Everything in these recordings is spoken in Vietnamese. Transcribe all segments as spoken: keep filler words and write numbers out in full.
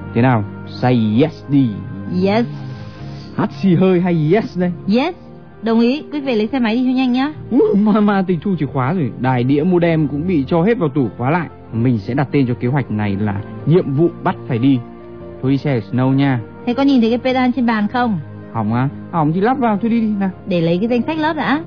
Thế nào? Say yes đi. Yes. Hát xì hơi hay yes đây? Yes. Đồng ý, quyết về lấy xe máy đi cho nhanh nhá. Uh, ma ma tịch thu chìa khóa rồi. Đài đĩa modem cũng bị cho hết vào tủ khóa lại. Mình sẽ đặt tên cho kế hoạch này là nhiệm vụ bắt phải đi. Thôi đi xe ở Snow nha. Thế có nhìn thấy cái pedal trên bàn không? Hỏng á? Hỏng thì lắp vào, thôi đi đi nào. Để lấy cái danh sách lớp đã.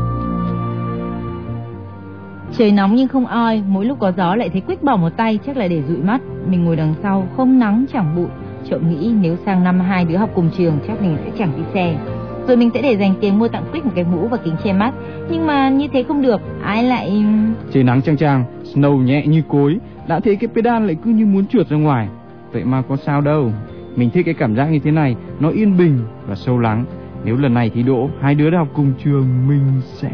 Trời nóng nhưng không oi, mỗi lúc có gió lại thấy quích bỏ một tay, chắc là để dụi mắt. Mình ngồi đằng sau, không nắng chẳng bụi. Trộm nghĩ nếu sang năm hai đứa học cùng trường chắc mình sẽ chẳng đi xe. Rồi mình sẽ để dành tiền mua tặng Quick một cái mũ và kính che mắt. Nhưng mà như thế không được, ai lại... Trời nắng chang chang, Snow nhẹ như cối. Đã thấy cái pedal lại cứ như muốn trượt ra ngoài. Vậy mà có sao đâu. Mình thích cái cảm giác như thế này, nó yên bình và sâu lắng. Nếu lần này thi đỗ, hai đứa đã học cùng trường, mình sẽ...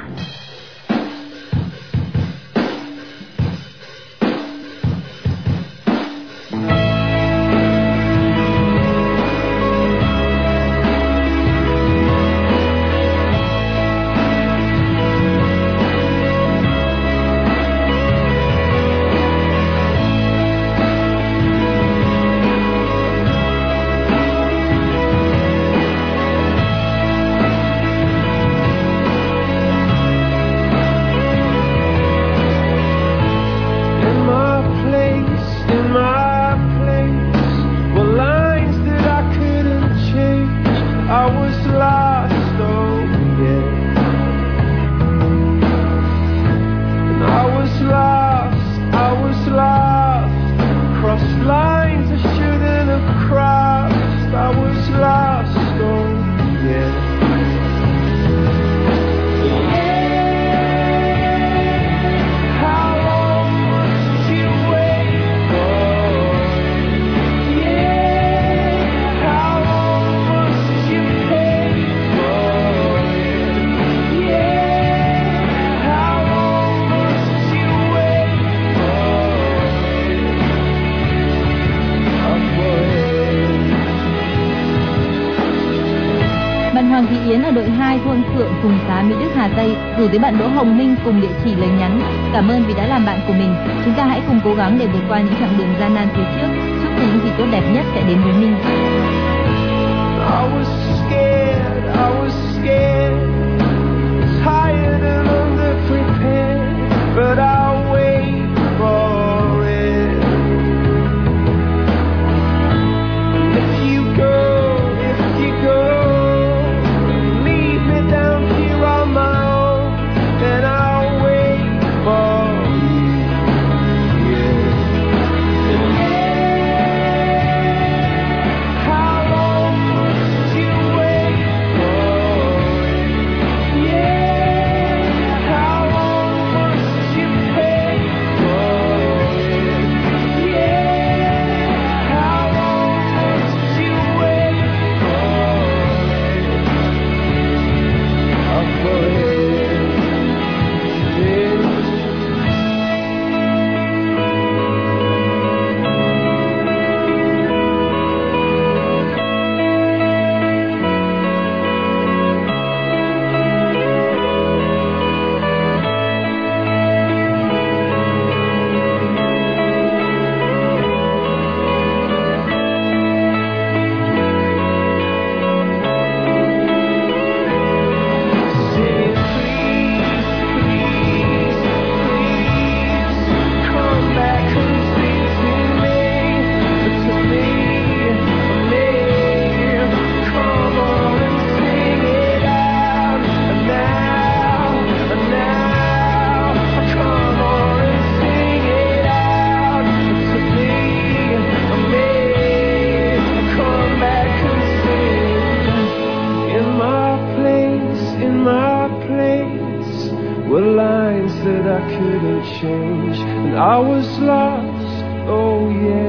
Hoàng Thị Yến ở đội hai thôn Phượng, Phùng Xá, Mỹ Đức, Hà Tây gửi tới bạn Đỗ Hồng Minh cùng địa chỉ lời nhắn: cảm ơn vì đã làm bạn của mình. Chúng ta hãy cùng cố gắng để vượt qua những chặng đường gian nan phía trước. Chúc cho những gì tốt đẹp nhất sẽ đến với Minh. I was scared, I was scared, tired and underprepared, but I'll wait for it. If you go, if you go, leave me down here on my own, then I'll wait for you. Yeah. And how long must you wait for it? Yeah. How long must you pay for it? Yeah. How long must you wait for it? I'll put it in. Saying, please, please, please, come back and speak to me, to me, me. Come on and sing it out, and now, and now. Come on and sing it out, to me, me. Come back and sing. In my place, in my place, were lines that I couldn't change, and I was lost, oh yeah.